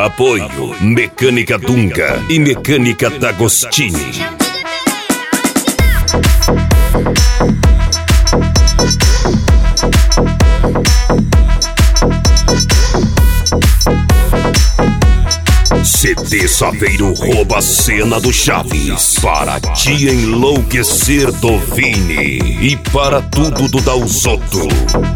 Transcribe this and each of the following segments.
Apoio Mecânica Dunga e Mecânica D'Agostini. CD Saveiro rouba a cena do Chaves para te enlouquecer do Vini e para tudo do Dalzotto.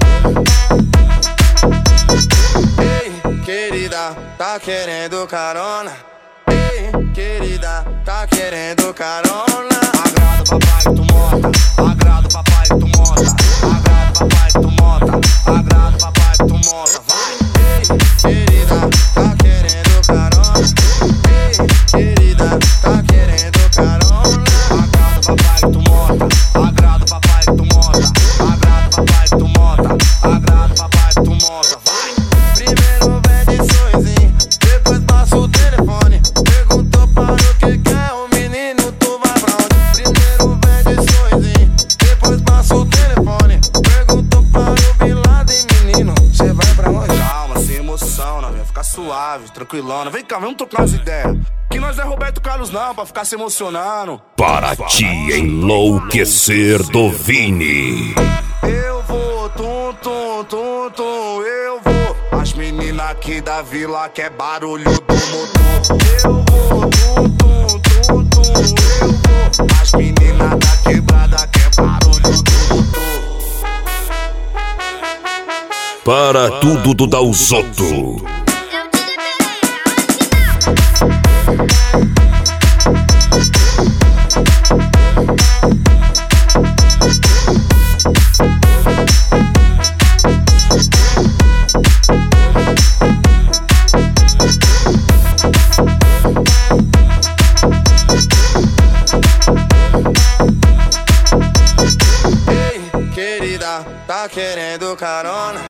Ei, querida, tá querendo carona? Ei, querida, tá querendo carona? Agrada papai que tu monta, agrada papai que tu monta, agrada papai que tu monta, agrada papai que tu monta, vai! Ei, querida, tá querendo carona? Ei, querida, tá querendo carona? Agrada papai que tu monta, agrada papai que tu monta, agrada papai que tu monta, agrada papai que tu monta, vai! Primeiro pede sonzinho, depois passa o telefone. Perguntou para o que quer o menino, tu vai pra onde? Primeiro pede sonzinho, depois passa o telefone. Perguntou para o Bin Laden, menino, cê vai pra onde? Calma, sem emoção, não, vai ficar suave, tranquilona. Vem cá, vamos trocar umas ideias. Que nós não é Roberto Carlos não, pra ficar se emocionando. Para te enlouquecer do Vini. Eu vou, tum, tum, tum, tum, eu vou. As meninas aqui da vila quer barulho do motor. Eu vou, tum, tum, tum, tum, eu vou. As meninas da quebrada quer barulho do motor. Para tudo do Dalzotto. Ei, querida, tá querendo carona?